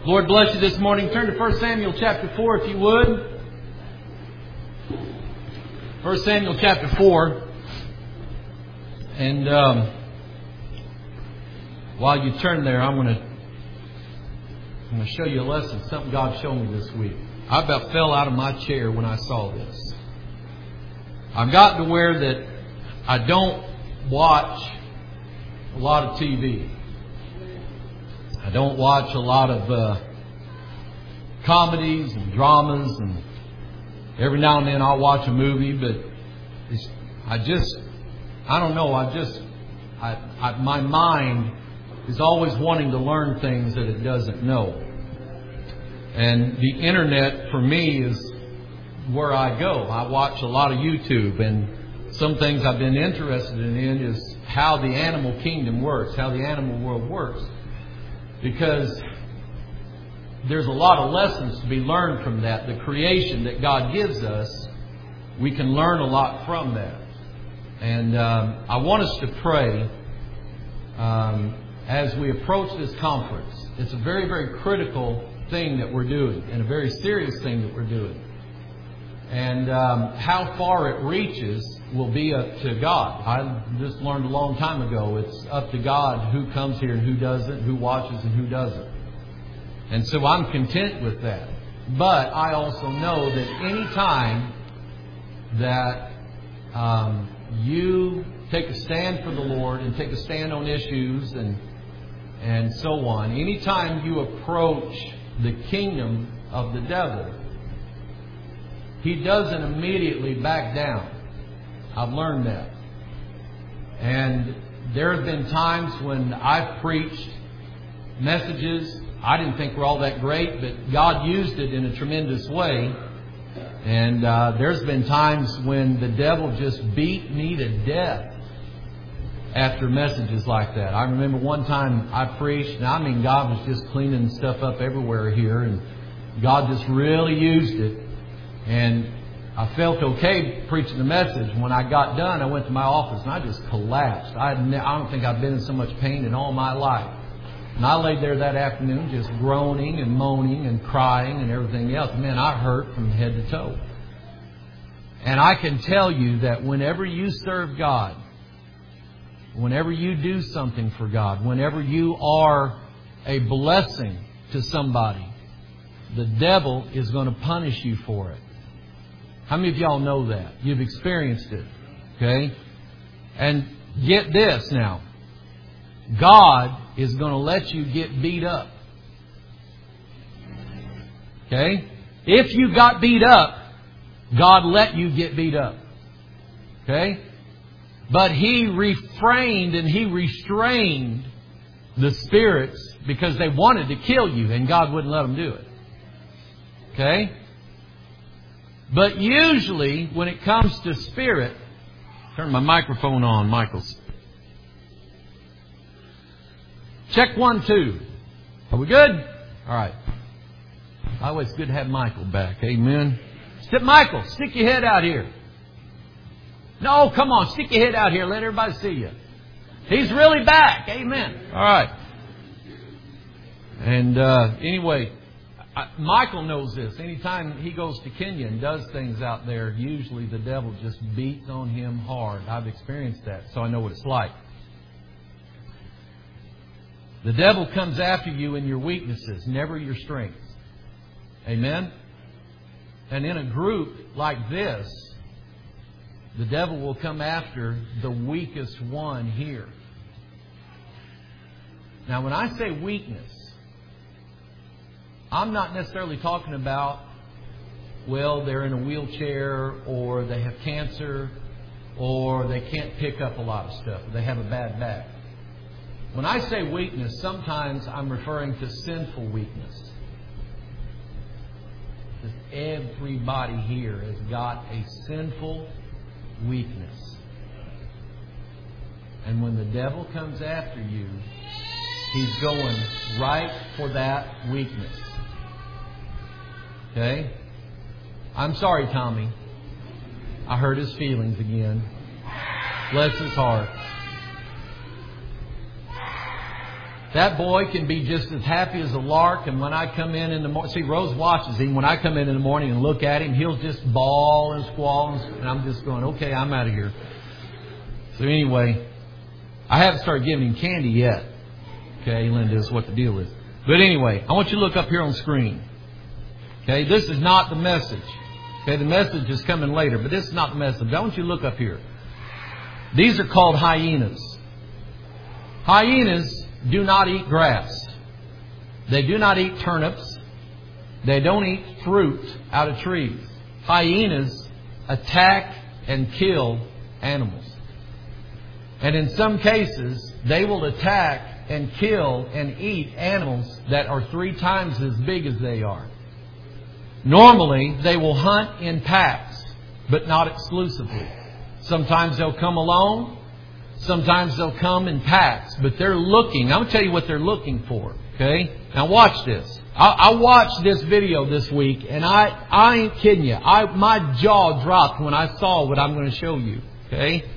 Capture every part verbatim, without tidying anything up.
Lord bless you this morning. Turn to First Samuel chapter four if you would. First Samuel chapter four. And um, while you turn there, I'm going to I'm going to show you a lesson, something God showed me this week. I about fell out of my chair when I saw this. I've gotten to where that I don't watch a lot of T V. I don't watch a lot of uh, comedies and dramas, and every now and then I'll watch a movie, but it's, I just, I don't know, I just, I, I, my mind is always wanting to learn things that it doesn't know. And the internet for me is where I go. I watch a lot of YouTube, and some things I've been interested in is how the animal kingdom works, how the animal world works. Because there's a lot of lessons to be learned from that. The creation that God gives us, we can learn a lot from that. And um, I want us to pray um, as we approach this conference. It's a very, very critical thing that we're doing, and a very serious thing that we're doing. And um, how far it reaches will be up to God. I just learned a long time ago, it's up to God who comes here and who doesn't, who watches and who doesn't. And so I'm content with that. But I also know that any time that um, you take a stand for the Lord and take a stand on issues and and so on, any time you approach the kingdom of the devil, he doesn't immediately back down. I've learned that. And there have been times when I've preached messages I didn't think were all that great, but God used it in a tremendous way. And uh, there's been times when the devil just beat me to death after messages like that. I remember one time I preached, and I mean God was just cleaning stuff up everywhere here, and God just really used it. And I felt okay preaching the message. When I got done, I went to my office and I just collapsed. I, had ne- I don't think I've been in so much pain in all my life. And I laid there that afternoon just groaning and moaning and crying and everything else. Man, I hurt from head to toe. And I can tell you that whenever you serve God, whenever you do something for God, whenever you are a blessing to somebody, the devil is going to punish you for it. How many of y'all know that? You've experienced it. Okay? And get this now. God is going to let you get beat up. Okay? If you got beat up, God let you get beat up. Okay? But He refrained and He restrained the spirits because they wanted to kill you, and God wouldn't let them do it. Okay? But usually, when it comes to spirit, turn my microphone on, Michaels. Check one, two. Are we good? All right. Always good to have Michael back. Amen. Stick, Michael, stick your head out here. No, come on, stick your head out here. Let everybody see you. He's really back. Amen. All right. And uh, anyway, I, Michael knows this. Anytime he goes to Kenya and does things out there, usually the devil just beats on him hard. I've experienced that, so I know what it's like. The devil comes after you in your weaknesses, never your strengths. Amen? And in a group like this, the devil will come after the weakest one here. Now, when I say weakness, I'm not necessarily talking about, well, they're in a wheelchair, or they have cancer, or they can't pick up a lot of stuff, or they have a bad back. When I say weakness, sometimes I'm referring to sinful weakness. Because everybody here has got a sinful weakness. And when the devil comes after you, he's going right for that weakness. Okay? I'm sorry, Tommy. I hurt his feelings again. Bless his heart. That boy can be just as happy as a lark, and when I come in in the morning, see, Rose watches him. When I come in in the morning and look at him, he'll just bawl and squall, and I'm just going, okay, I'm out of here. So anyway, I haven't started giving him candy yet. Okay, Linda, is what the deal is. But anyway, I want you to look up here on the screen. Okay, this is not the message. Okay, the message is coming later, but this is not the message. I want you to look up here. These are called hyenas. Hyenas do not eat grass. They do not eat turnips. They don't eat fruit out of trees. Hyenas attack and kill animals. And in some cases, they will attack and kill and eat animals that are three times as big as they are. Normally, they will hunt in packs, but not exclusively. Sometimes they'll come alone. Sometimes they'll come in packs, but they're looking. I'm going to tell you what they're looking for. Okay? Now watch this. I, I watched this video this week, and I, I ain't kidding you. I, my jaw dropped when I saw what I'm going to show you. Okay?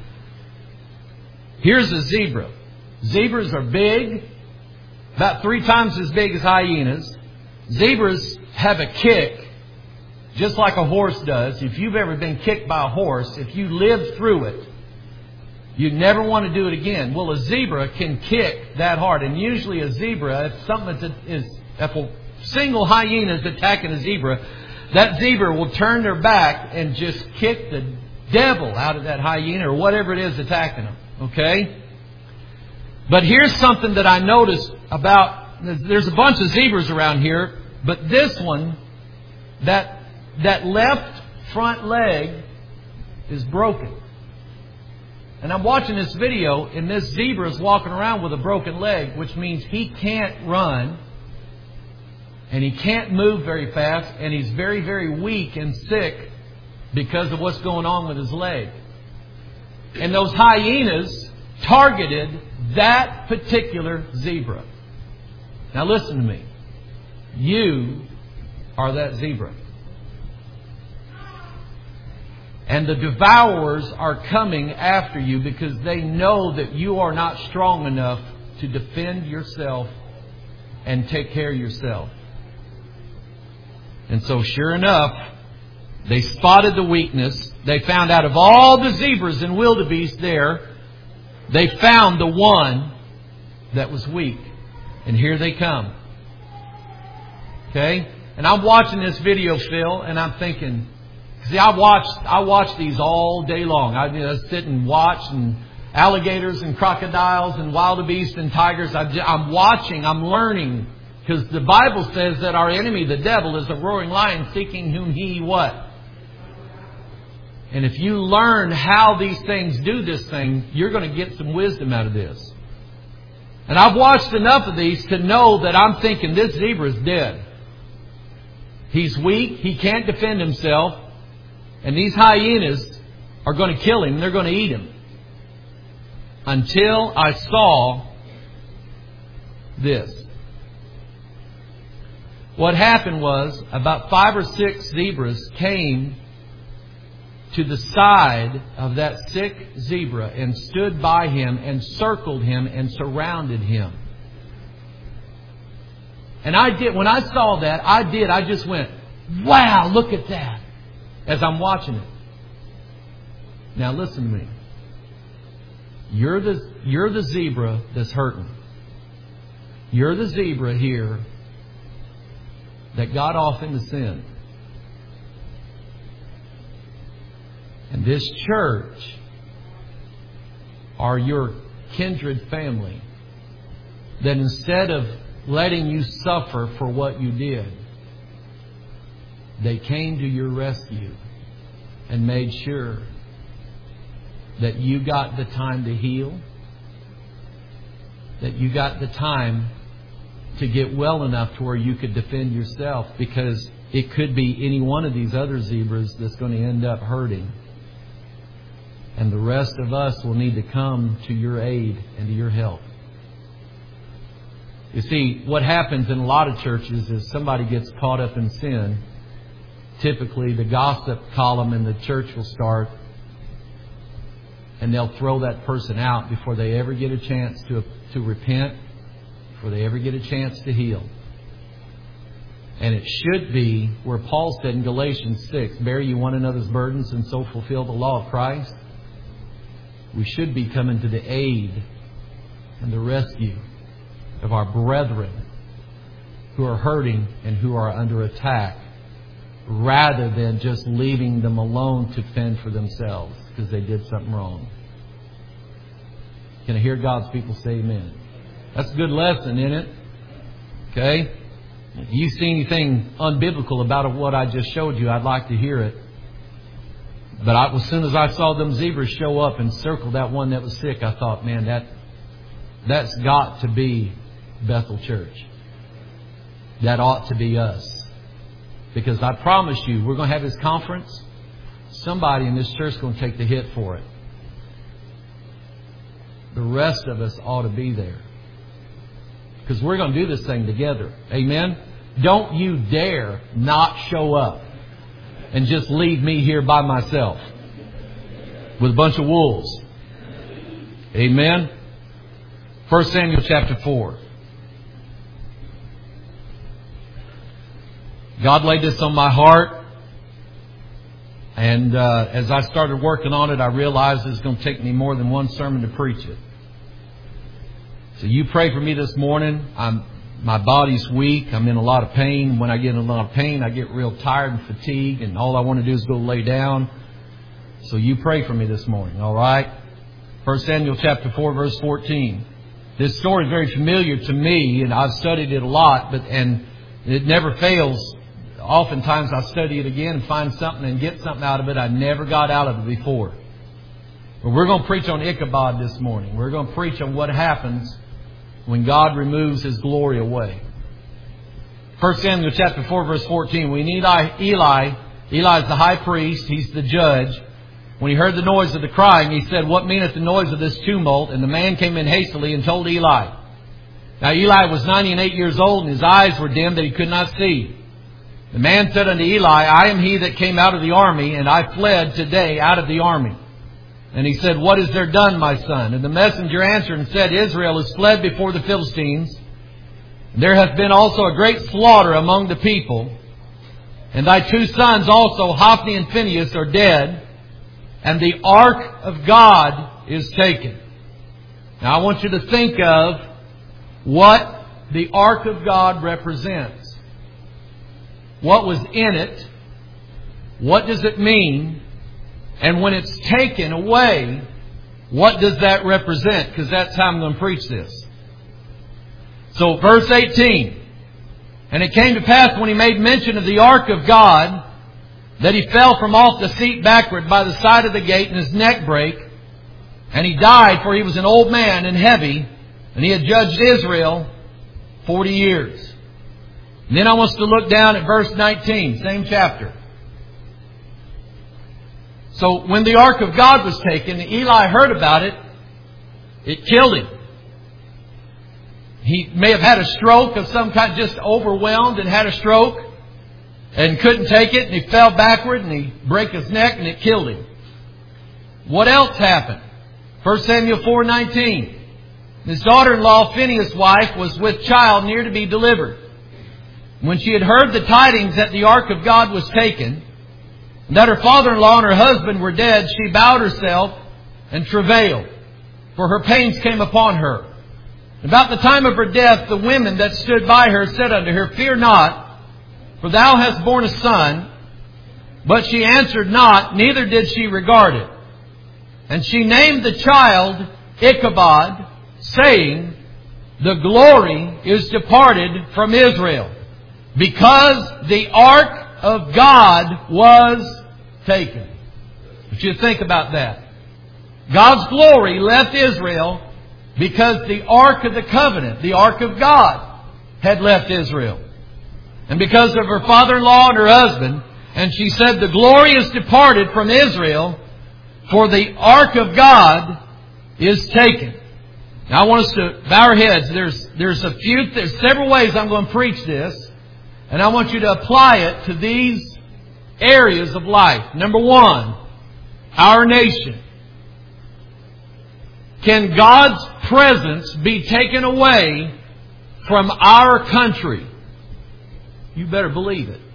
Here's a zebra. Zebras are big, about three times as big as hyenas. Zebras have a kick, just like a horse does. If you've ever been kicked by a horse, if you lived through it, you never want to do it again. Well, a zebra can kick that hard. And usually a zebra, if something is, if a single hyena is attacking a zebra, that zebra will turn their back and just kick the devil out of that hyena or whatever it is attacking them. Okay? But here's something that I noticed about, there's a bunch of zebras around here, but this one, that, that left front leg is broken. And I'm watching this video, and this zebra is walking around with a broken leg, which means he can't run, and he can't move very fast, and he's very, very weak and sick because of what's going on with his leg. And those hyenas targeted that particular zebra. Now listen to me. You are that zebra. And the devourers are coming after you because they know that you are not strong enough to defend yourself and take care of yourself. And so sure enough, they spotted the weakness. They found out of all the zebras and wildebeest there, they found the one that was weak. And here they come. Okay? And I'm watching this video, Phil, and I'm thinking, see, I watch, I watch these all day long. I just sit and watch, and alligators and crocodiles and wildebeest and tigers. I'm watching, I'm learning. Because the Bible says that our enemy, the devil, is a roaring lion seeking whom he what? And if you learn how these things do this thing, you're going to get some wisdom out of this. And I've watched enough of these to know that I'm thinking this zebra is dead. He's weak. He can't defend himself. And these hyenas are going to kill him. They're going to eat him. Until I saw this. What happened was about five or six zebras came to the side of that sick zebra and stood by him and circled him and surrounded him. And I did, when I saw that, I did, I just went, wow, look at that, as I'm watching it. Now listen to me. You're the, you're the zebra that's hurting. You're the zebra here that got off into sin. And this church are your kindred family that instead of letting you suffer for what you did, they came to your rescue and made sure that you got the time to heal, that you got the time to get well enough to where you could defend yourself, because it could be any one of these other zebras that's going to end up hurting. And the rest of us will need to come to your aid and to your help. You see, what happens in a lot of churches is somebody gets caught up in sin. Typically, the gossip column in the church will start, and they'll throw that person out before they ever get a chance to, to repent before they ever get a chance to heal. And it should be where Paul said in Galatians six, bear you one another's burdens and so fulfill the law of Christ. We should be coming to the aid and the rescue of our brethren who are hurting and who are under attack, rather than just leaving them alone to fend for themselves because they did something wrong. Can I hear God's people say amen? That's a good lesson, isn't it? Okay? If you see anything unbiblical about what I just showed you, I'd like to hear it. But I, as soon as I saw them zebras show up and circle that one that was sick, I thought, man, that that's got to be Bethel Church. That ought to be us. Because I promise you, we're going to have this conference. Somebody in this church is going to take the hit for it. The rest of us ought to be there. Because we're going to do this thing together. Amen? Don't you dare not show up and just leave me here by myself with a bunch of wolves. Amen? First Samuel chapter four. God laid this on my heart. And uh, as I started working on it, I realized it's going to take me more than one sermon to preach it. So you pray for me this morning. I'm, my body's weak. I'm in a lot of pain. When I get in a lot of pain, I get real tired and fatigued. And all I want to do is go lay down. So you pray for me this morning, all right? First Samuel chapter four, verse fourteen. This story is very familiar to me, and I've studied it a lot, but and it never fails. Oftentimes I study it again and find something and get something out of it I never got out of it before. But we're going to preach on Ichabod this morning. We're going to preach on what happens when God removes His glory away. First Samuel chapter four, verse fourteen. We need Eli. Eli is the high priest. He's the judge. When he heard the noise of the crying, he said, what meaneth the noise of this tumult? And the man came in hastily and told Eli. Now Eli was ninety and eight years old, and his eyes were dim that he could not see. The man said unto Eli, I am he that came out of the army, and I fled today out of the army. And he said, what is there done, my son? And the messenger answered and said, Israel is fled before the Philistines. And there hath been also a great slaughter among the people. And thy two sons also, Hophni and Phinehas, are dead. And the ark of God is taken. Now I want you to think of what the ark of God represents. What was in it? What does it mean? And when it's taken away, what does that represent? Because that's how I'm going to preach this. So verse eighteen. And it came to pass when he made mention of the ark of God, that he fell from off the seat backward by the side of the gate, and his neck brake. And he died, for he was an old man and heavy, and he had judged Israel forty years. And then I want us to look down at verse nineteen, same chapter. So when the ark of God was taken, Eli heard about it. It killed him. He may have had a stroke of some kind, just overwhelmed and had a stroke and couldn't take it, and he fell backward and he broke his neck and it killed him. What else happened? First Samuel four nineteen. His daughter-in-law, Phinehas' wife, was with child near to be delivered. When she had heard the tidings that the ark of God was taken, and that her father-in-law and her husband were dead, she bowed herself and travailed, for her pains came upon her. About the time of her death, the women that stood by her said unto her, fear not, for thou hast borne a son. But she answered not, neither did she regard it. And she named the child Ichabod, saying, the glory is departed from Israel, because the ark of God was taken. I want you to think about that. God's glory left Israel because the ark of the covenant, the ark of God, had left Israel. And because of her father-in-law and her husband, and she said, the glory is departed from Israel, for the ark of God is taken. Now I want us to bow our heads. There's, there's a few, there's several ways I'm going to preach this. And I want you to apply it to these areas of life. Number one, our nation. Can God's presence be taken away from our country. You better believe it.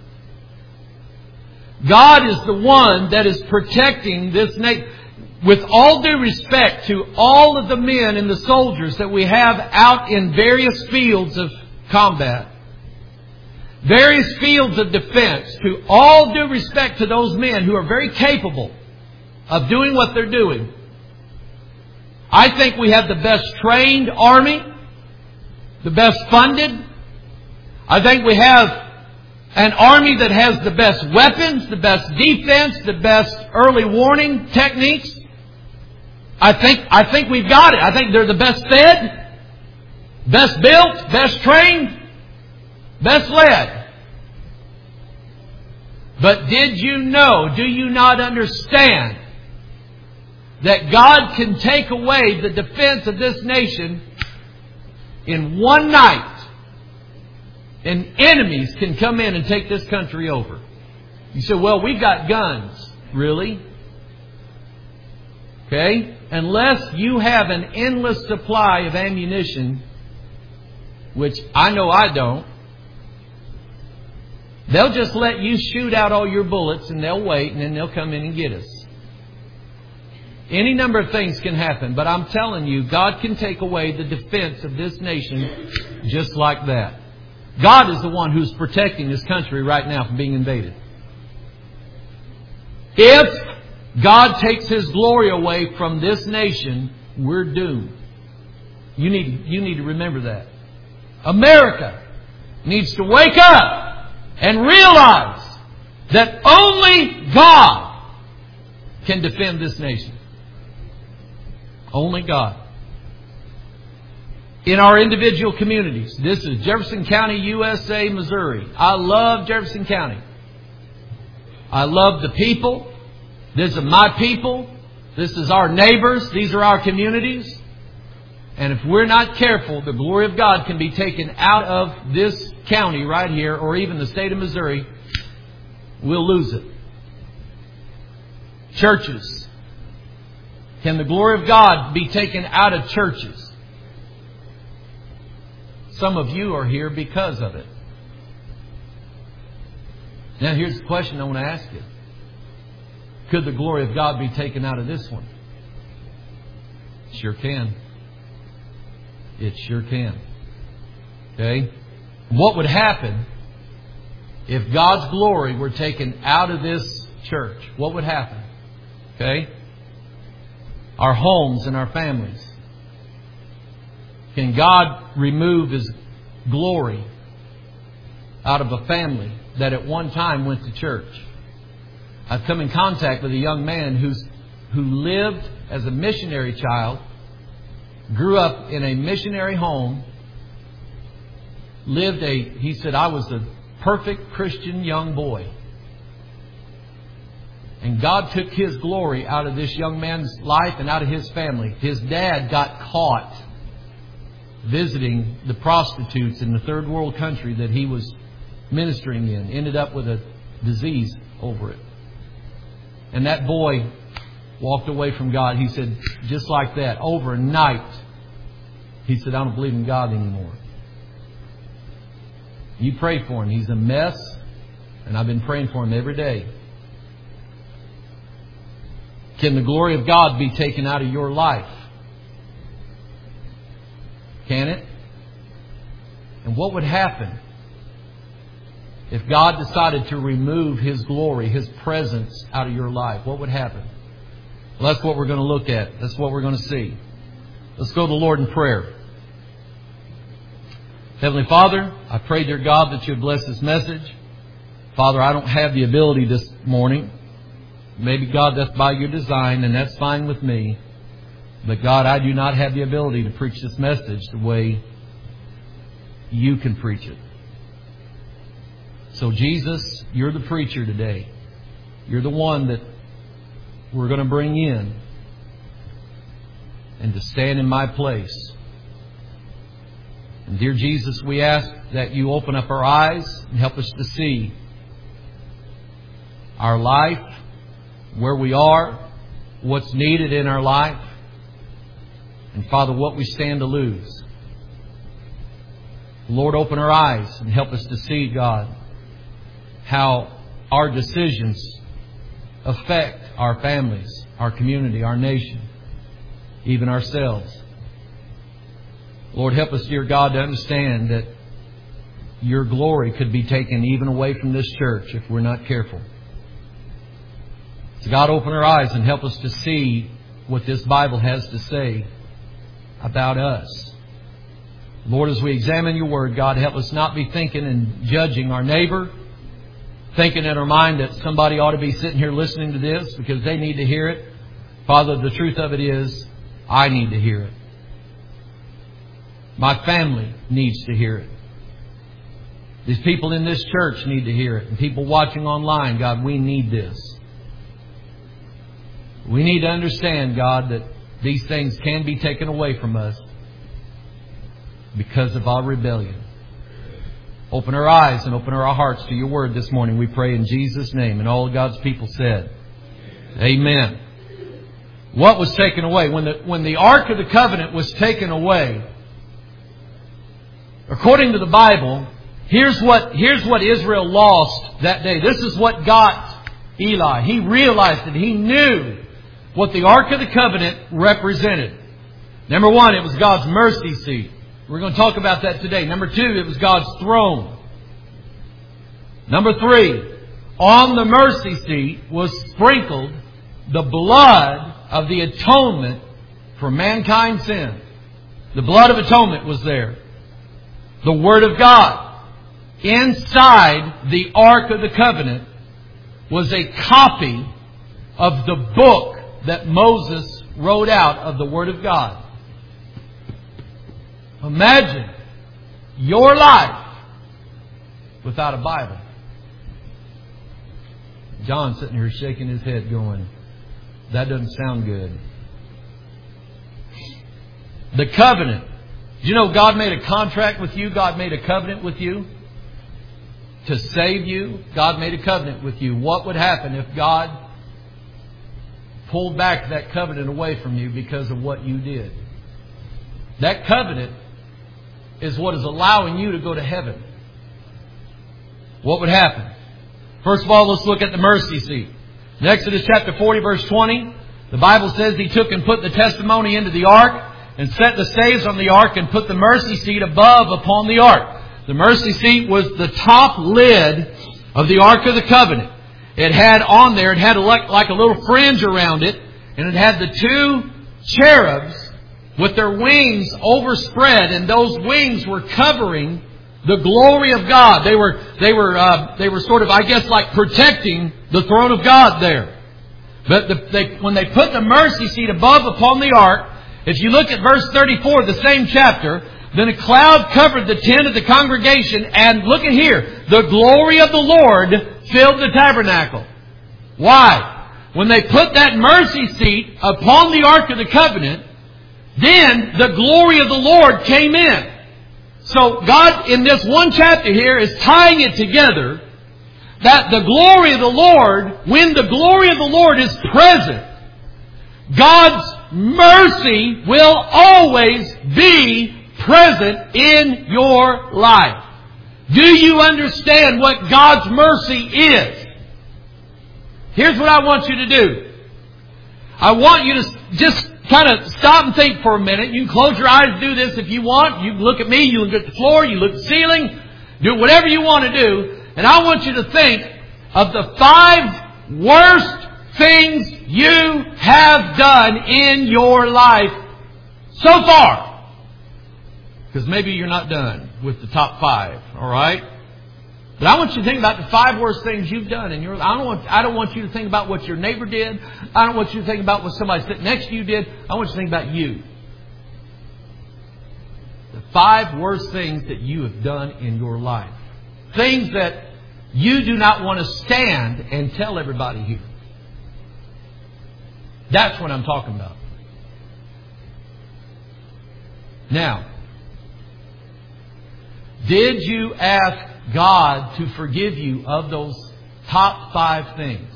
God is the one that is protecting this nation. With all due respect to all of the men and the soldiers that we have out in various fields of combat, various fields of defense, to all due respect to those men who are very capable of doing what they're doing, I think we have the best trained army, the best funded. I think we have an army that has the best weapons, the best defense, the best early warning techniques. I think, I think we've got it. I think they're the best fed, best built, best trained, best led. But did you know, do you not understand that God can take away the defense of this nation in one night, and enemies can come in and take this country over? You say, well, we've got guns. Really? Okay? Unless you have an endless supply of ammunition, which I know I don't, they'll just let you shoot out all your bullets and they'll wait and then they'll come in and get us. Any number of things can happen, but I'm telling you, God can take away the defense of this nation just like that. God is the one who's protecting this country right now from being invaded. If God takes His glory away from this nation, we're doomed. You need, you need to remember that. America needs to wake up and realize that only God can defend this nation. Only God. In our individual communities. This is Jefferson County, U S A, Missouri. I love Jefferson County. I love the people. These are my people. This is our neighbors. These are our communities. And if we're not careful, the glory of God can be taken out of this county right here, or even the state of Missouri. We'll lose it. Churches. Can the glory of God be taken out of churches? Some of you are here because of it. Now here's the question I want to ask you. Could the glory of God be taken out of this one? Sure can. It sure can. Okay? What would happen if God's glory were taken out of this church? What would happen? Okay? Our homes and our families. Can God remove His glory out of a family that at one time went to church? I've come in contact with a young man who's who lived as a missionary child, grew up in a missionary home, lived a, he said, I was a perfect Christian young boy. And God took His glory out of this young man's life and out of his family. His dad got caught visiting the prostitutes in the third world country that he was ministering in. Ended up with a disease over it. And that boy walked away from God. He said, just like that, overnight, he said, I don't believe in God anymore. You pray for him. He's a mess. And I've been praying for him every day. Can the glory of God be taken out of your life? Can it? And what would happen if God decided to remove His glory, His presence out of your life? What would happen? Well, that's what we're going to look at. That's what we're going to see. Let's go to the Lord in prayer. Heavenly Father, I pray, dear God, that You would bless this message. Father, I don't have the ability this morning. Maybe, God, that's by Your design, and that's fine with me. But, God, I do not have the ability to preach this message the way You can preach it. So, Jesus, You're the preacher today. You're the one that we're going to bring in and to stand in my place. And, dear Jesus, we ask that You open up our eyes and help us to see our life, where we are, what's needed in our life, and, Father, what we stand to lose. Lord, open our eyes and help us to see, God, how our decisions affect our families, our community, our nation, even ourselves. Lord, help us, dear God, to understand that Your glory could be taken even away from this church if we're not careful. So God, open our eyes and help us to see what this Bible has to say about us. Lord, as we examine Your Word, God, help us not be thinking and judging our neighbor, thinking in our mind that somebody ought to be sitting here listening to this because they need to hear it. Father, the truth of it is, I need to hear it. My family needs to hear it. These people in this church need to hear it. And people watching online, God, we need this. We need to understand, God, that these things can be taken away from us because of our rebellion. Open our eyes and open our hearts to Your Word this morning. We pray in Jesus' name. And all of God's people said, Amen. What was taken away? When the, when the Ark of the Covenant was taken away, according to the Bible, here's what, here's what Israel lost that day. This is what got Eli. He realized it. He knew what the Ark of the Covenant represented. Number one, it was God's mercy seat. We're going to talk about that today. Number two, it was God's throne. Number three, on the mercy seat was sprinkled the blood of the atonement for mankind's sin. The blood of atonement was there. The Word of God. Inside the Ark of the Covenant was a copy of the book that Moses wrote out of the Word of God. Imagine your life without a Bible. John's sitting here shaking his head going, that doesn't sound good. The covenant. Do you know God made a contract with you? God made a covenant with you to save you. God made a covenant with you. What would happen if God pulled back that covenant away from you because of what you did? That covenant is what is allowing you to go to heaven. What would happen? First of all, let's look at the mercy seat. In Exodus chapter forty, verse twenty, the Bible says He took and put the testimony into the ark and set the staves on the ark and put the mercy seat above upon the ark. The mercy seat was the top lid of the Ark of the Covenant. It had on there, it had like, like a little fringe around it, and it had the two cherubs with their wings overspread, and those wings were covering the glory of God. They were, they were, uh, they were sort of, I guess, like protecting the throne of God there. But the, they, when they put the mercy seat above upon the ark, if you look at verse thirty-four of the same chapter, then a cloud covered the tent of the congregation, and look at here, the glory of the Lord filled the tabernacle. Why? When they put that mercy seat upon the Ark of the Covenant, then the glory of the Lord came in. So God, in this one chapter here, is tying it together that the glory of the Lord, when the glory of the Lord is present, God's mercy will always be present in your life. Do you understand what God's mercy is? Here's what I want you to do. I want you to just kind of stop and think for a minute. You can close your eyes and do this if you want. You can look at me, you look at the floor, you look at the ceiling. Do whatever you want to do. And I want you to think of the five worst things you have done in your life so far. Because maybe you're not done with the top five, all right? But I want you to think about the five worst things you've done in your life. I don't want, I don't want you to think about what your neighbor did. I don't want you to think about what somebody sitting next to you did. I want you to think about you. The five worst things that you have done in your life. Things that you do not want to stand and tell everybody here. That's what I'm talking about. Now, did you ask God to forgive you of those top five things?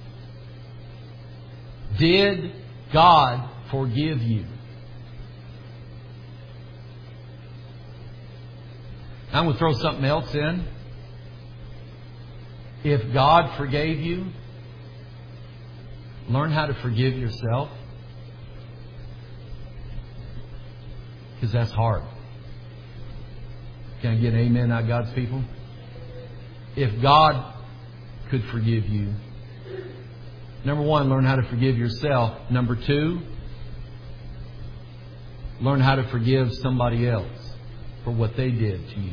Did God forgive you? I'm going to throw something else in. If God forgave you, learn how to forgive yourself. Because that's hard. Can I get an amen out of God's people? If God could forgive you, number one, learn how to forgive yourself. Number two, learn how to forgive somebody else for what they did to you.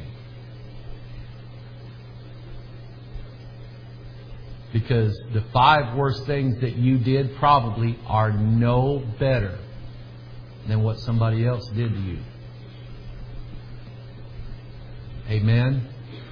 Because the five worst things that you did probably are no better than what somebody else did to you. Amen?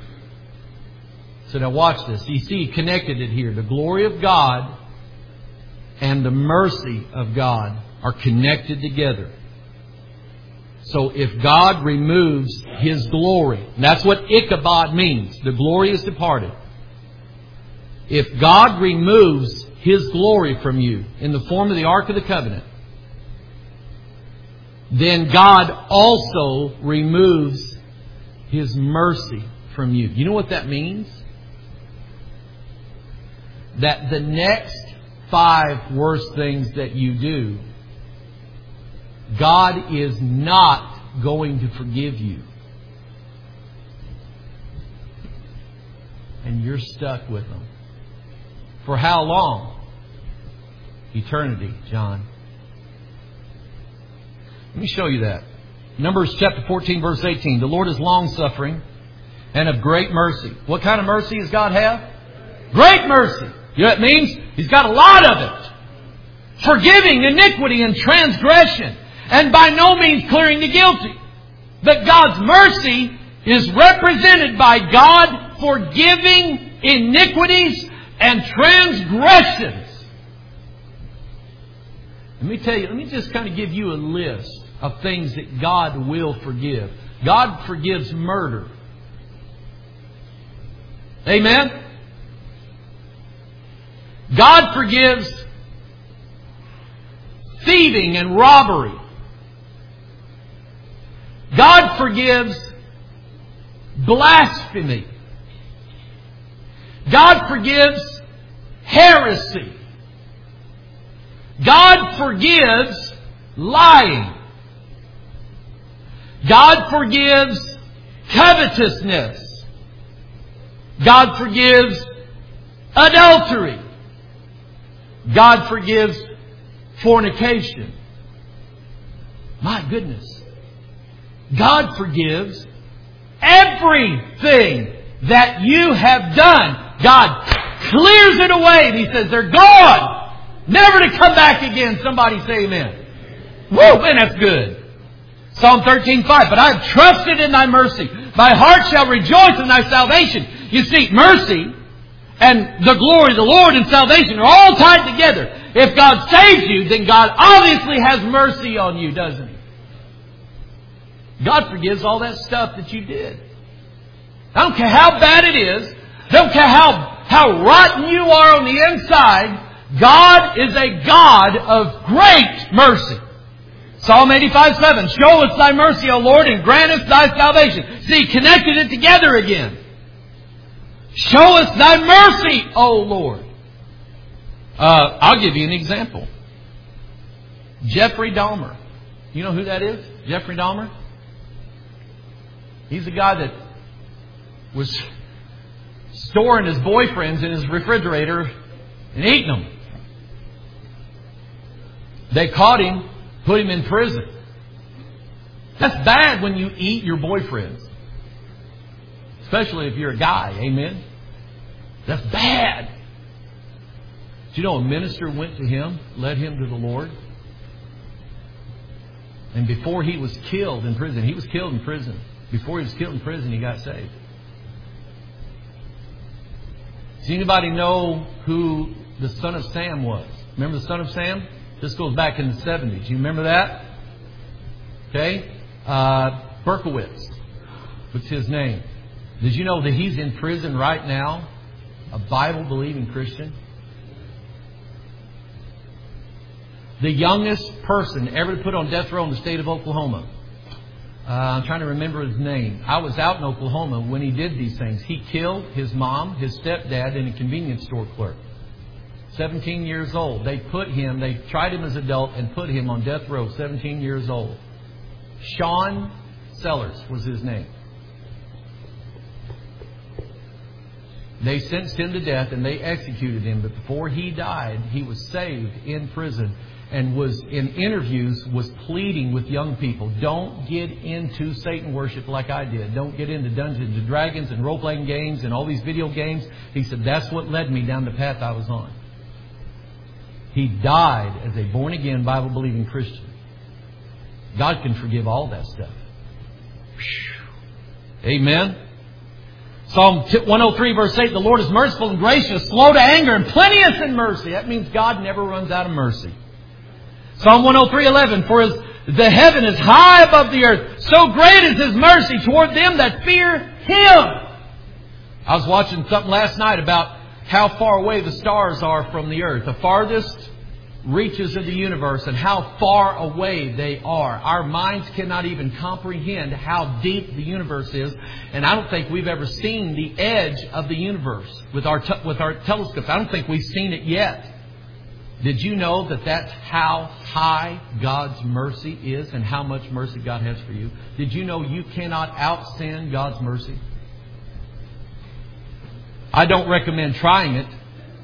So now watch this. You see, he connected it here. The glory of God and the mercy of God are connected together. So if God removes His glory, and that's what Ichabod means. The glory is departed. If God removes His glory from you in the form of the Ark of the Covenant, then God also removes His mercy from you. You know what that means? That the next five worst things that you do, God is not going to forgive you. And you're stuck with them. For how long? Eternity, John. Let me show you that. Numbers chapter fourteen, verse eighteen. The Lord is long-suffering and of great mercy. What kind of mercy does God have? Great mercy. You know what it means? He's got a lot of it. Forgiving iniquity and transgression. And by no means clearing the guilty. But God's mercy is represented by God forgiving iniquities and transgressions. Let me tell you, let me just kind of give you a list of things that God will forgive. God forgives murder. Amen? God forgives thieving and robbery. God forgives blasphemy. God forgives heresy. God forgives lying. God forgives covetousness. God forgives adultery. God forgives fornication. My goodness. God forgives everything that you have done. God clears it away and He says they're gone. Never to come back again. Somebody say amen. Woo, man, that's good. Psalm thirteen five. But I have trusted in Thy mercy. My heart shall rejoice in Thy salvation. You see, mercy and the glory of the Lord and salvation are all tied together. If God saves you, then God obviously has mercy on you, doesn't He? God forgives all that stuff that you did. I don't care how bad it is. I don't care how, how rotten you are on the inside. God is a God of great mercy. Psalm eighty-five seven. Show us Thy mercy, O Lord, and grant us Thy salvation. See, connected it together again. Show us Thy mercy, O Lord. Uh, I'll give you an example. Jeffrey Dahmer. You know who that is? Jeffrey Dahmer? He's the guy that was storing his boyfriends in his refrigerator and eating them. They caught him, put him in prison. That's bad when you eat your boyfriends. Especially if you're a guy. Amen? That's bad. Do you know a minister went to him, led him to the Lord? And before he was killed in prison, he was killed in prison. Before he was killed in prison, he got saved. Does anybody know who the son of Sam was? Remember the son of Sam? This goes back in the seventies. You remember that? Okay. Uh, Berkowitz. What's his name? Did you know that he's in prison right now? A Bible-believing Christian. The youngest person ever put on death row in the state of Oklahoma. Uh, I'm trying to remember his name. I was out in Oklahoma when he did these things. He killed his mom, his stepdad, and a convenience store clerk. seventeen years old. They put him, they tried him as an adult and put him on death row, seventeen years old. Sean Sellers was his name. They sentenced him to death and they executed him. But before he died, he was saved in prison and was in interviews, was pleading with young people. Don't get into Satan worship like I did. Don't get into Dungeons and Dragons and role-playing games and all these video games. He said, that's what led me down the path I was on. He died as a born-again, Bible-believing Christian. God can forgive all that stuff. Amen. Psalm one oh three verse eight, the Lord is merciful and gracious, slow to anger and plenteous in mercy. That means God never runs out of mercy. Psalm one oh three eleven, for his, the heaven is high above the earth, so great is His mercy toward them that fear Him. I was watching something last night about how far away the stars are from the earth. The farthest reaches of the universe and how far away they are. Our minds cannot even comprehend how deep the universe is. And I don't think we've ever seen the edge of the universe with our te- with our telescopes. I don't think we've seen it yet. Did you know that that's how high God's mercy is and how much mercy God has for you? Did you know you cannot out-sin God's mercy? I don't recommend trying it.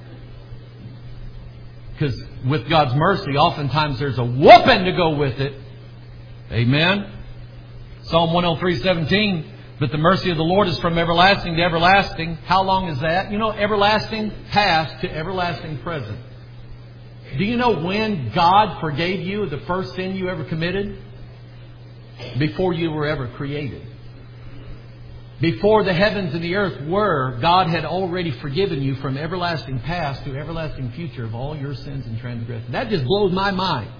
Because with God's mercy, oftentimes there's a whooping to go with it. Amen. Psalm one oh three seventeen. But the mercy of the Lord is from everlasting to everlasting. How long is that? You know, everlasting past to everlasting present. Do you know when God forgave you the first sin you ever committed? Before you were ever created. Before the heavens and the earth were, God had already forgiven you from everlasting past to everlasting future of all your sins and transgressions. That just blows my mind.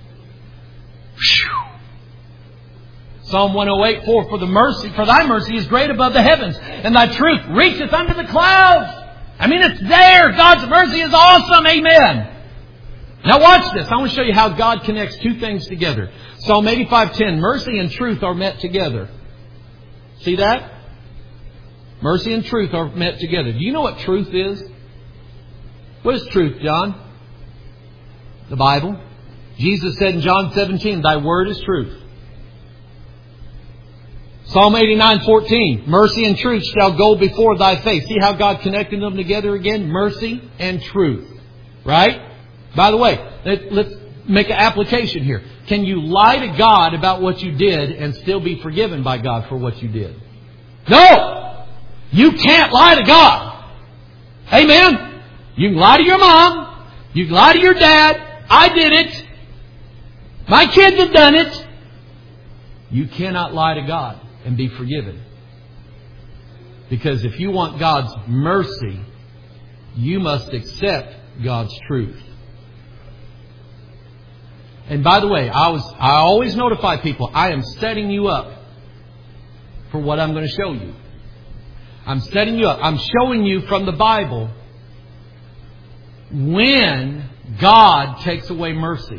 Whew. Psalm one oh eight, four, for the mercy, for thy mercy is great above the heavens, and thy truth reacheth unto the clouds. I mean, it's there. God's mercy is awesome. Amen. Now watch this. I want to show you how God connects two things together. Psalm eighty-five ten, mercy and truth are met together. See that? Mercy and truth are met together. Do you know what truth is? What is truth, John? The Bible. Jesus said in John seventeen, thy word is truth. Psalm eighty-nine fourteen, mercy and truth shall go before thy face. See how God connected them together again? Mercy and truth. Right? By the way, let's make an application here. Can you lie to God about what you did and still be forgiven by God for what you did? No! You can't lie to God. Amen? You can lie to your mom. You can lie to your dad. I did it. My kids have done it. You cannot lie to God and be forgiven. Because if you want God's mercy, you must accept God's truth. And by the way, I was I always notify people, I am setting you up for what I'm going to show you. I'm setting you up. I'm showing you from the Bible when God takes away mercy.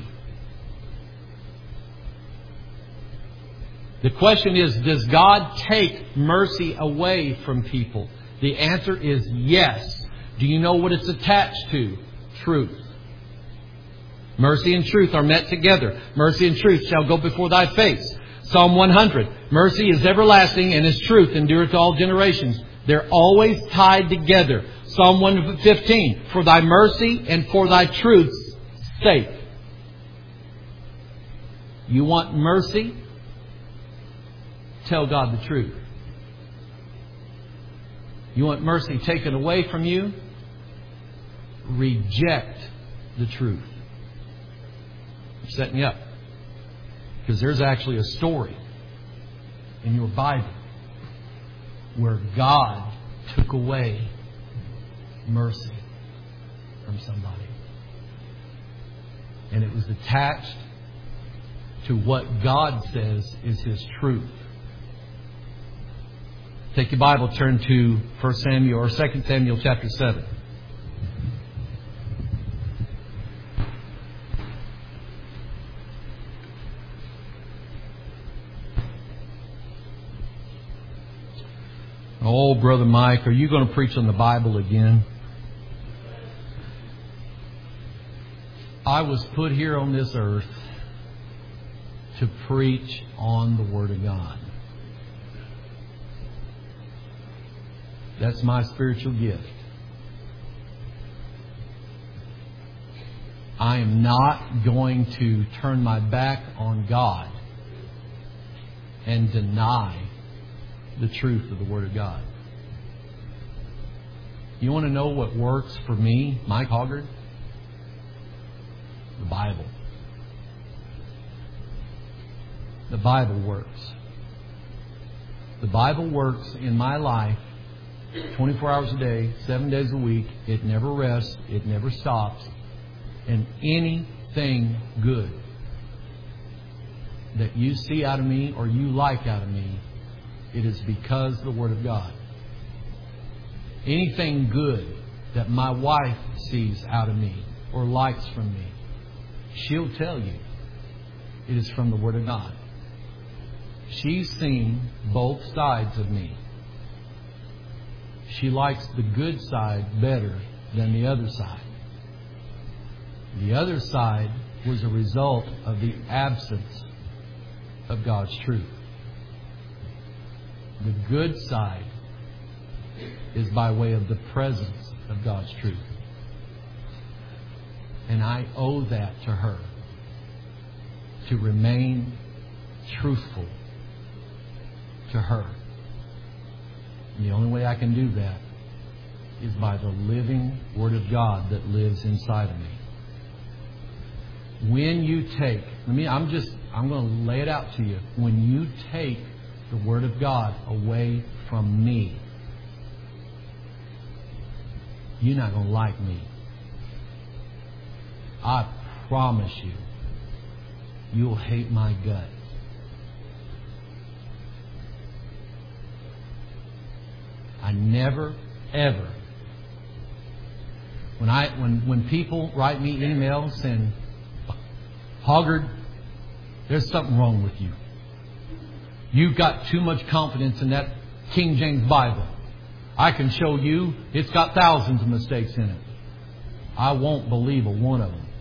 The question is, does God take mercy away from people? The answer is yes. Do you know what it's attached to? Truth. Mercy and truth are met together. Mercy and truth shall go before thy face. Psalm one hundred. Mercy is everlasting and His truth endureth to all generations. They're always tied together. Psalm one fifteen. For thy mercy and for thy truth's sake. You want mercy? Tell God the truth. You want mercy taken away from you? Reject the truth. I'm setting you up. Because there's actually a story in your Bible where God took away mercy from somebody. And it was attached to what God says is His truth. Take your Bible, turn to First Samuel or Second Samuel chapter seven. Oh, Brother Mike, are you going to preach on the Bible again? I was put here on this earth to preach on the Word of God. That's my spiritual gift. I am not going to turn my back on God and deny the truth of the Word of God. You want to know what works for me, Mike Hoggard? The Bible. The Bible works. The Bible works in my life twenty-four hours a day, seven days a week. It never rests. It never stops. And anything good that you see out of me or you like out of me, it is because of the Word of God. Anything good that my wife sees out of me or likes from me, she'll tell you it is from the Word of God. She's seen both sides of me. She likes the good side better than the other side. The other side was a result of the absence of God's truth. The good side is by way of the presence of God's truth. And I owe that to her, to remain truthful to her. And the only way I can do that is by the living Word of God that lives inside of me. When you take, let me, I'm just, I'm going to lay it out to you. When you take the Word of God away from me, you're not going to like me. I promise you, you'll hate my guts. I never, ever, when I when when people write me emails saying, Hoggard, there's something wrong with you. You've got too much confidence in that King James Bible. I can show you it's got thousands of mistakes in it. I won't believe a one of them.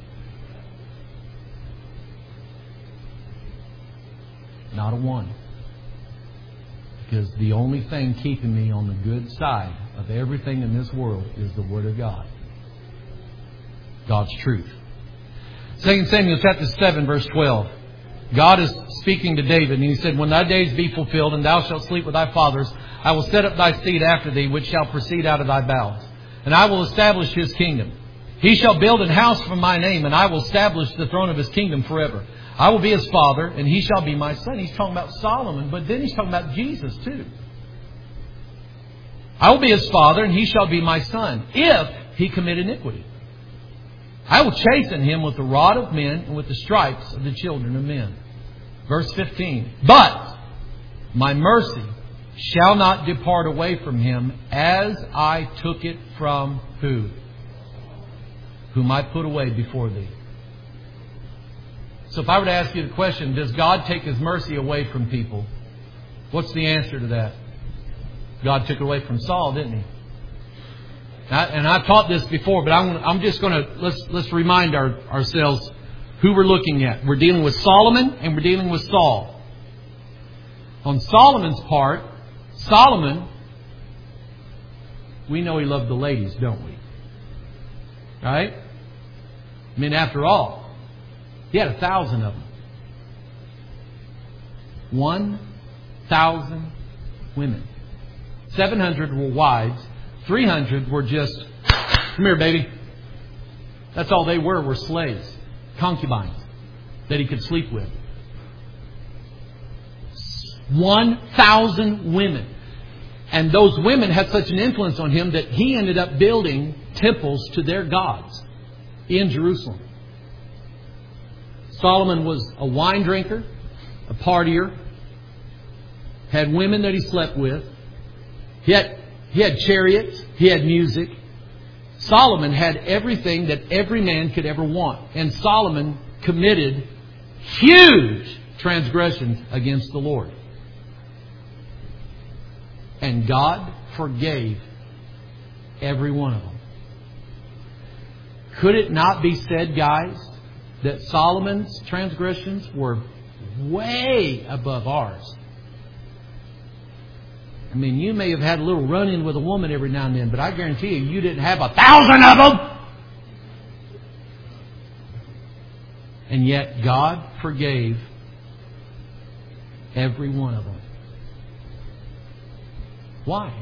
Not a one. Because the only thing keeping me on the good side of everything in this world is the Word of God. God's truth. Second Samuel chapter seven, verse twelve. God is speaking to David, and He said, when thy days be fulfilled, and thou shalt sleep with thy fathers, I will set up thy seed after thee, which shall proceed out of thy bowels. And I will establish his kingdom. He shall build an house for my name, and I will establish the throne of his kingdom forever. I will be his father, and he shall be my son. He's talking about Solomon, but then he's talking about Jesus too. I will be his father, and he shall be my son, if he commit iniquity. I will chasten him with the rod of men and with the stripes of the children of men. Verse fifteen. But my mercy shall not depart away from him, as I took it from who? Whom I put away before thee. So if I were to ask you the question, does God take His mercy away from people? What's the answer to that? God took it away from Saul, didn't He? And I've taught this before, but I'm, I'm just going to, let's, let's remind our, ourselves who we're looking at. We're dealing with Solomon and we're dealing with Saul. On Solomon's part, Solomon, we know he loved the ladies, don't we? Right? I mean, after all, he had a thousand of them. One thousand women. Seven hundred were wives. Three hundred were just, come here, baby. That's all they were, were slaves, concubines that he could sleep with. One thousand women. And those women had such an influence on him that he ended up building temples to their gods in Jerusalem. Solomon was a wine drinker, a partier, had women that he slept with. He had, he had chariots. He had music. Solomon had everything that every man could ever want. And Solomon committed huge transgressions against the Lord. And God forgave every one of them. Could it not be said, guys, that Solomon's transgressions were way above ours? I mean, you may have had a little run-in with a woman every now and then, but I guarantee you, you didn't have a thousand of them. And yet God forgave every one of them. Why?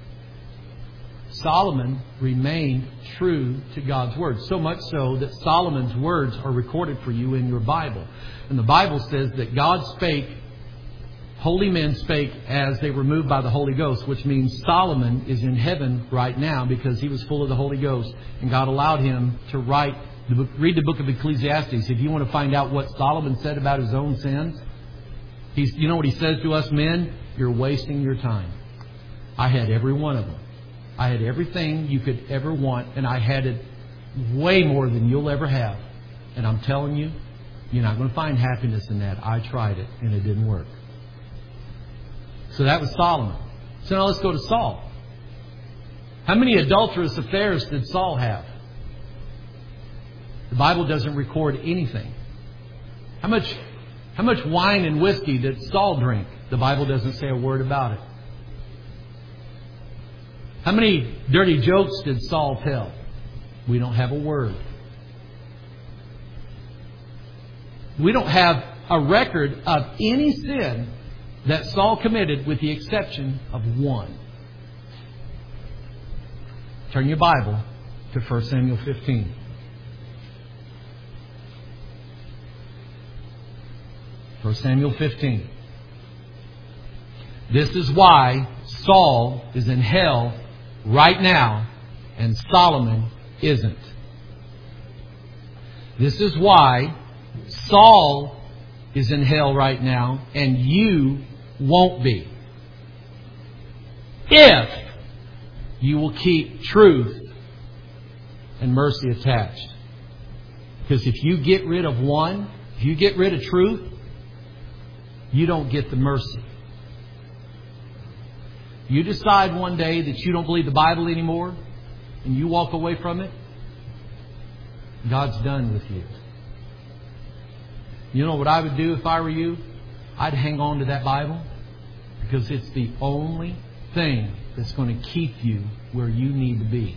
Solomon remained true to God's Word. So much so that Solomon's words are recorded for you in your Bible. And the Bible says that God spake, holy men spake as they were moved by the Holy Ghost, which means Solomon is in heaven right now because he was full of the Holy Ghost. And God allowed him to write, the book, read the book of Ecclesiastes. If you want to find out what Solomon said about his own sins, he's, you know what he says to us men? You're wasting your time. I had every one of them. I had everything you could ever want, and I had it way more than you'll ever have. And I'm telling you, you're not going to find happiness in that. I tried it, and it didn't work. So that was Solomon. So now let's go to Saul. How many adulterous affairs did Saul have? The Bible doesn't record anything. How much, how much wine and whiskey did Saul drink? The Bible doesn't say a word about it. How many dirty jokes did Saul tell? We don't have a word. We don't have a record of any sin that Saul committed with the exception of one. Turn your Bible to First Samuel fifteen. First Samuel fifteen. This is why Saul is in hell right now, and Solomon isn't. This is why Saul is in hell right now, and you won't be. If you will keep truth and mercy attached. Because if you get rid of one, if you get rid of truth, you don't get the mercy. You decide one day that you don't believe the Bible anymore, and you walk away from it, God's done with you. You know what I would do if I were you? I'd hang on to that Bible, because it's the only thing that's going to keep you where you need to be.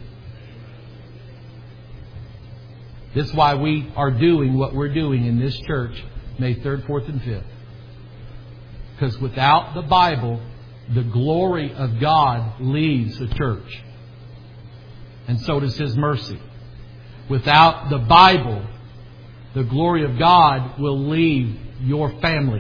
This is why we are doing what we're doing in this church May third, fourth, and fifth. Because without the Bible, the glory of God leaves the church. And so does His mercy. Without the Bible, the glory of God will leave your family.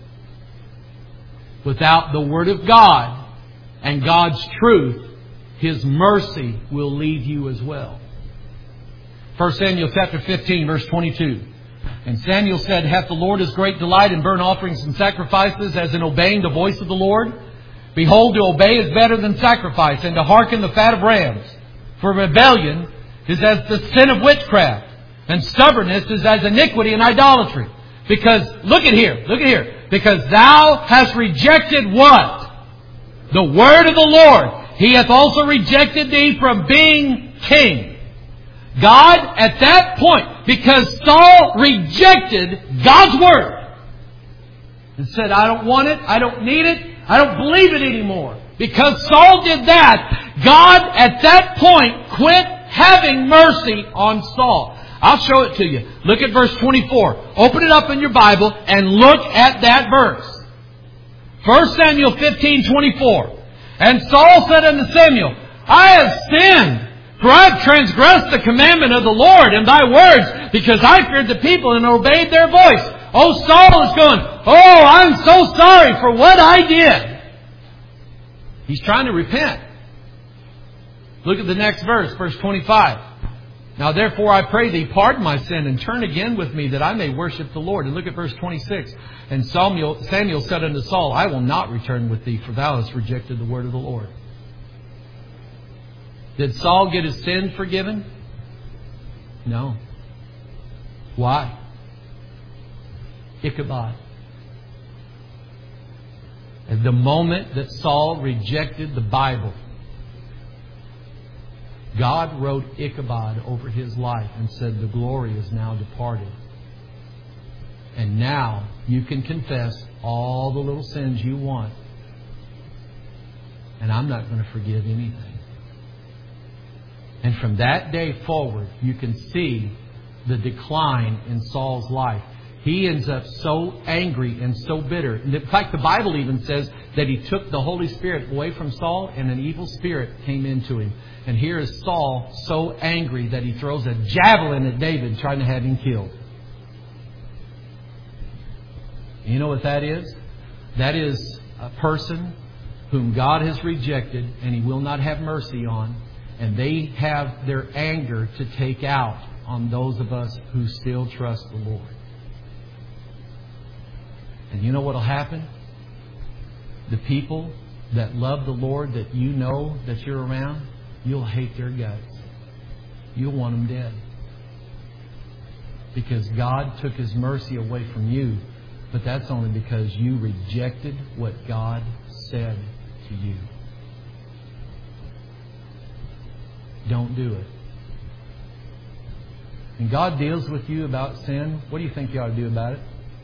Without the Word of God and God's truth, His mercy will leave you as well. First Samuel chapter fifteen, verse twenty-two. And Samuel said, hath the Lord His great delight in burnt offerings and sacrifices, as in obeying the voice of the Lord? Behold, to obey is better than sacrifice, and to hearken the fat of rams. For rebellion is as the sin of witchcraft, and stubbornness is as iniquity and idolatry. Because, look at here, look at here. Because thou hast rejected what? The word of the Lord. He hath also rejected thee from being king. God, at that point, because Saul rejected God's word and said, I don't want it, I don't need it, I don't believe it anymore. Because Saul did that, God at that point quit having mercy on Saul. I'll show it to you. Look at verse twenty-four. Open it up in your Bible and look at that verse. First Samuel fifteen, twenty-four. And Saul said unto Samuel, I have sinned, for I have transgressed the commandment of the Lord and thy words, because I feared the people and obeyed their voice. Oh, Saul is going, oh, I'm so sorry for what I did. He's trying to repent. Look at the next verse, verse twenty-five. Now therefore I pray thee, pardon my sin, and turn again with me, that I may worship the Lord. And look at verse twenty-six. And Samuel, Samuel said unto Saul, I will not return with thee, for thou hast rejected the word of the Lord. Did Saul get his sin forgiven? No. Why? Ichabod. At the moment that Saul rejected the Bible, God wrote Ichabod over his life and said, the glory is now departed. And now you can confess all the little sins you want. And I'm not going to forgive anything. And from that day forward, you can see the decline in Saul's life. He ends up so angry and so bitter. In fact, the Bible even says that he took the Holy Spirit away from Saul and an evil spirit came into him. And here is Saul so angry that he throws a javelin at David trying to have him killed. You know what that is? That is a person whom God has rejected and He will not have mercy on. And they have their anger to take out on those of us who still trust the Lord. And you know what will happen? The people that love the Lord that you know that you're around, you'll hate their guts. You'll want them dead. Because God took His mercy away from you. But that's only because you rejected what God said to you. Don't do it. When God deals with you about sin, what do you think you ought to do about it?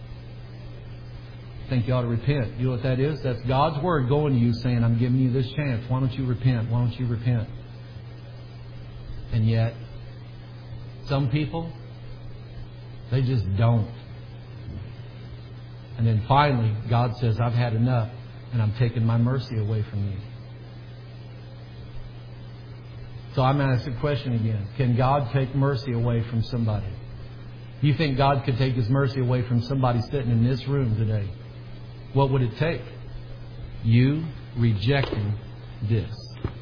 I think you ought to repent. You know what that is? That's God's Word going to you saying, I'm giving you this chance. Why don't you repent? Why don't you repent? And yet, some people, they just don't. And then finally, God says, I've had enough, and I'm taking my mercy away from you. So I'm going to ask the question again. Can God take mercy away from somebody? You think God could take His mercy away from somebody sitting in this room today? What would it take? You rejecting this.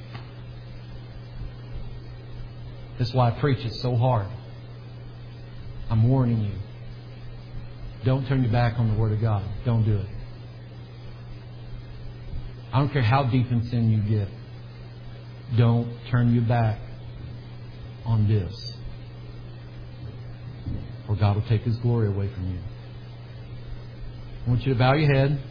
That's why I preach it so hard. I'm warning you. Don't turn your back on the Word of God. Don't do it. I don't care how deep in sin you get. Don't turn your back on this, or God will take His glory away from you. I want you to bow your head.